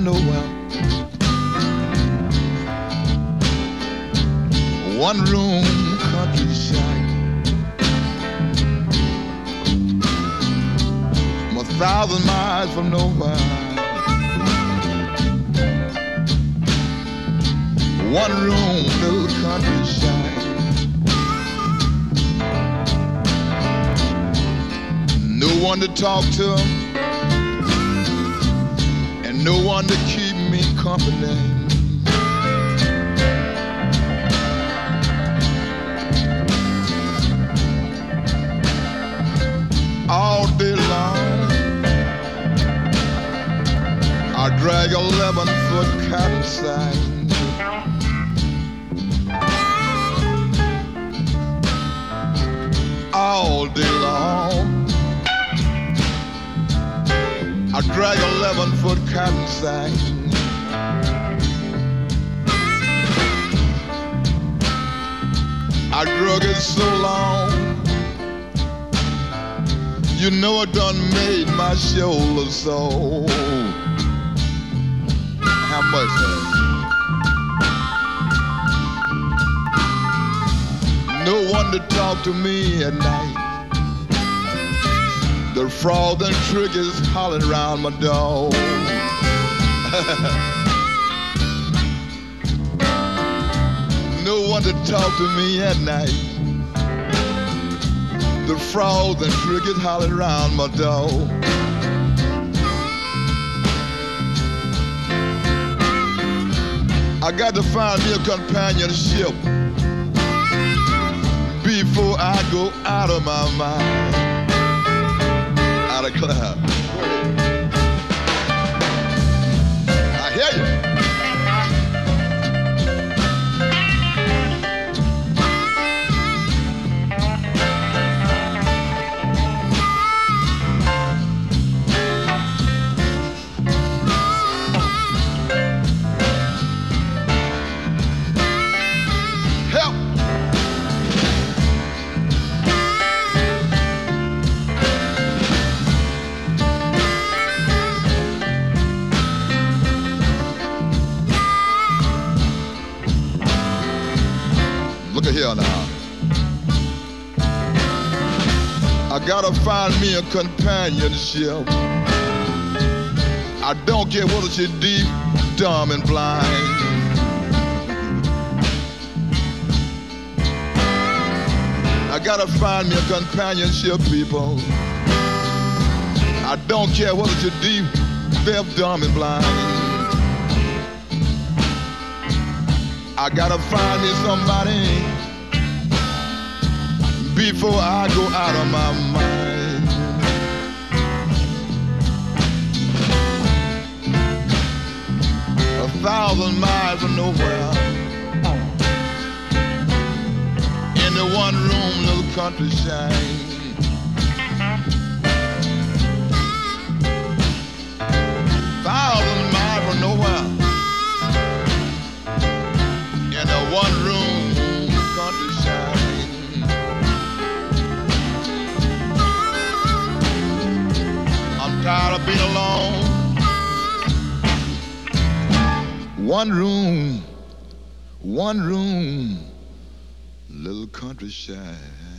nowhere. One room countryside. I'm 1,000 miles from nowhere. One room little countryside. No one to talk to, and no one to keep me company. All day long, I drag 11-foot cotton sack. All day long, I drag 11-foot cotton sack. I drug it so long, you know it done made my shoulder sore. How much? No one to talk to me at night. The frogs and crickets hollering around my door. No one to talk to me at night. The frogs and crickets hollering around my door. I got to find me a companionship before I go out of my mind. Out of cloud. I hear you. Look at here now. I gotta find me a companionship. I don't care whether she's deep, dumb, and blind. I gotta find me a companionship, people. I don't care whether she's deep, deaf, dumb, and blind. I gotta find me somebody before I go out of my mind. A 1,000 miles from nowhere, in the one-room little countryside. One room countryside. I'm tired of being alone. One room, little countryside.